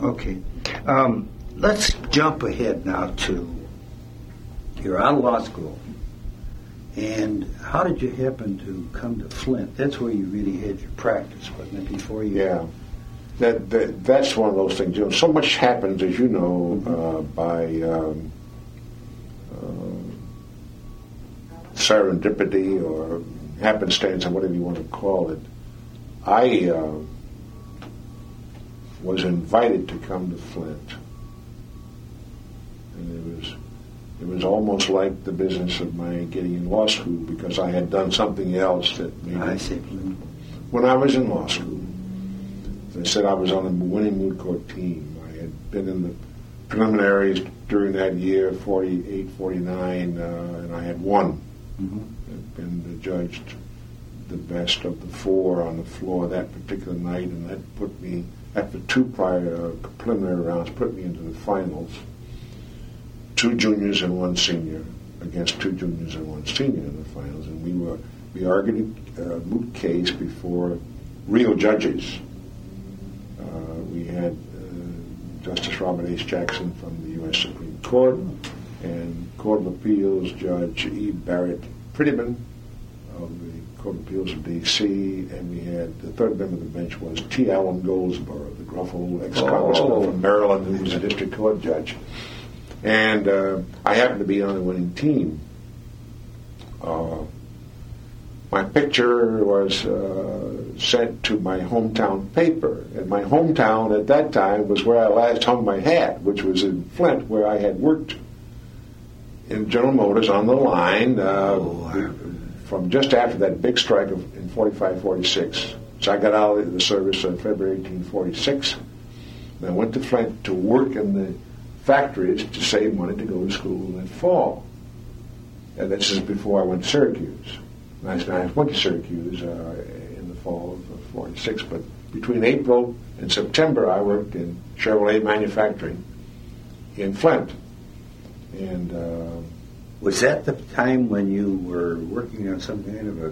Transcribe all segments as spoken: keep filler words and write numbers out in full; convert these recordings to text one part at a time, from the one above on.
Okay. Um, let's jump ahead now to, you're out of law school, and how did you happen to come to Flint? That's where you really had your practice, wasn't it, before you... Yeah. That, that That's one of those things. You know, so much happens, as you know, uh, by um, uh, serendipity or happenstance, or whatever you want to call it. I uh, was invited to come to Flint, and it was it was almost like the business of my getting in law school, because I had done something else that made I it. see. When I was in law school, as I said, I was on a winning moot court team. I had been in the preliminaries during that year, forty-eight, forty-nine, uh, and I had won. Mm-hmm. I'd been judged the best of the four on the floor that particular night, and that put me, after two prior uh, preliminary rounds, put me into the finals. Two juniors and one senior against two juniors and one senior in the finals, and we were we argued a uh, moot case before real judges. Uh, we had uh, Justice Robert H. Jackson from the U S Supreme Court and Court of Appeals Judge E. Barrett Prettyman of the Court of Appeals of D C, and we had the third member of the bench was T. Allen Goldsboro, the gruff old ex-congressman oh. from Maryland who was a district court judge. And uh, I happened to be on the winning team. Uh, my picture was uh, sent to my hometown paper, and my hometown at that time was where I last hung my hat, which was in Flint, where I had worked in General Motors on the line uh, oh, from just after that big strike of, in forty-five forty-six. So I got out of the service in February eighteen forty-six, and I went to Flint to work in the factories to save money to go to school that fall. And this is before I went to Syracuse. And I, I went to Syracuse uh, in the fall of forty-six, but between April and September I worked in Chevrolet manufacturing in Flint. And uh, was that the time when you were working on some kind of a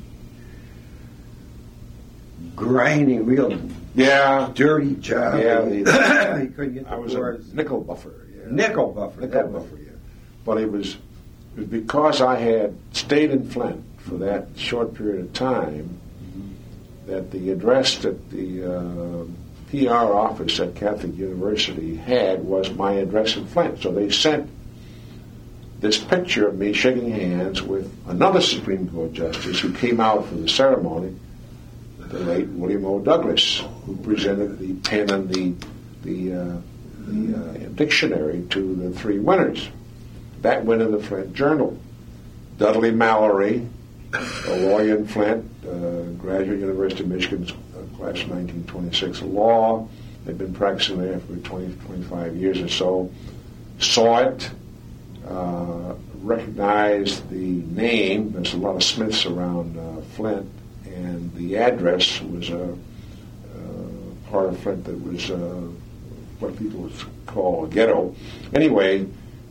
grinding, real yeah, dirty job? Yeah, the, you couldn't get the I was boards. a nickel buffer. Yeah. Nickel buffer. Nickel that buffer, yeah. But it was, it was because I had stayed in Flint for that short period of time mm-hmm. that the address that the uh, P R office at Catholic University had was my address in Flint. So they sent this picture of me shaking hands with another Supreme Court justice who came out for the ceremony, the late William O. Douglas, who presented the pen and the the, uh, the uh, dictionary to the three winners. That went in the Flint Journal. Dudley Mallory, a lawyer in Flint, uh, graduate University of Michigan, uh, class of nineteen twenty-six law, had been practicing there for twenty, twenty-five years or so, saw it, uh, recognized the name. There's a lot of Smiths around uh, Flint, and the address was a uh, part of Flint that was uh, what people would call a ghetto. Anyway,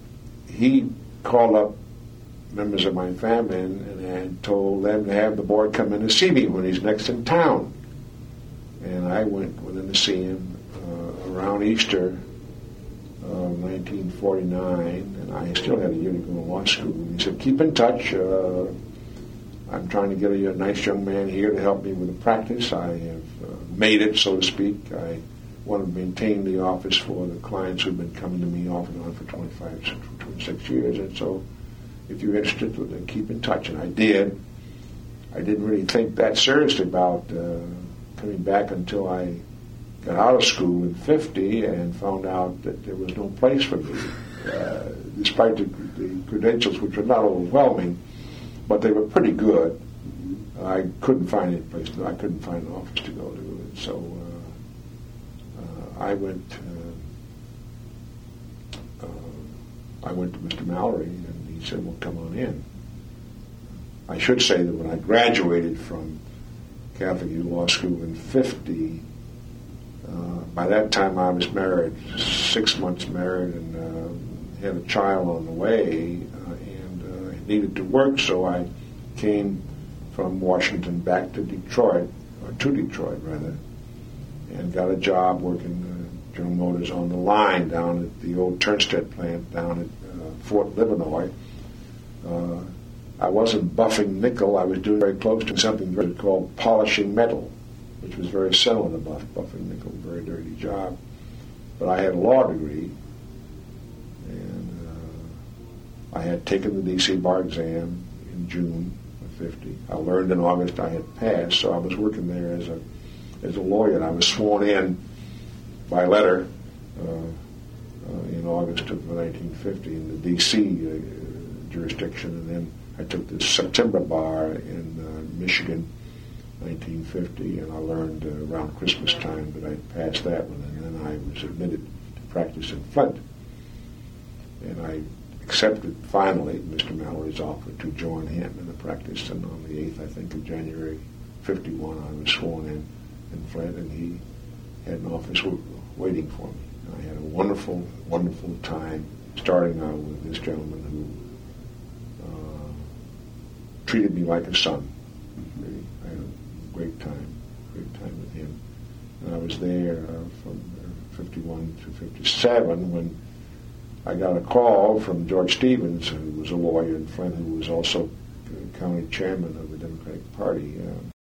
he called up members of my family and, and told them to have the board come in to see me when he's next in town. And I went, went in to see him uh, around Easter of nineteen forty-nine, and I still had a year to go to law school. And he said, keep in touch. Uh, I'm trying to get a, a nice young man here to help me with the practice. I have uh, made it, so to speak. I want to maintain the office for the clients who've been coming to me off and on for twenty-five, twenty-six years. And so if you're interested, then keep in touch. And I did. I didn't really think that seriously about uh, coming back until I got out of school in fifty and found out that there was no place for me, uh, despite the, the credentials, which were not overwhelming, but they were pretty good. I couldn't find any place. I couldn't find an office to go to, and so uh, uh, I went. Uh, uh, I went to Mister Mallory, and he said, "Well, come on in." I should say that when I graduated from Catholic Law School in fifty, uh, by that time I was married, six months married, and uh, had a child on the way, uh, and uh, needed to work, so I came from Washington back to Detroit, or to Detroit rather, and got a job working General Motors on the line down at the old Turnstead plant down at uh, Fort Livernois. Uh, I wasn't buffing nickel. I was doing very close to something very called polishing metal, which was very similar to buff, buffing nickel, very dirty job. But I had a law degree, and uh, I had taken the D C bar exam in June of fifty. I learned in August I had passed, so I was working there as a as a lawyer. And I was sworn in by letter uh, uh, in August of nineteen fifty in the D C uh, jurisdiction, and then I took the September bar in uh, Michigan, nineteen fifty, and I learned uh, around Christmas time that I'd passed that one, and then I was admitted to practice in Flint. And I accepted finally Mister Mallory's offer to join him in the practice, and on the eighth, I think, of January fifty-one, I was sworn in in Flint, and he had an office w- waiting for me. And I had a wonderful, wonderful time starting out with this gentleman who uh, treated me like a son. Really, I had a great time, great time with him. And I was there uh, from fifty-one to fifty-seven when I got a call from George Stevens, who was a lawyer in Flint, who was also county chairman of the Democratic Party. Uh,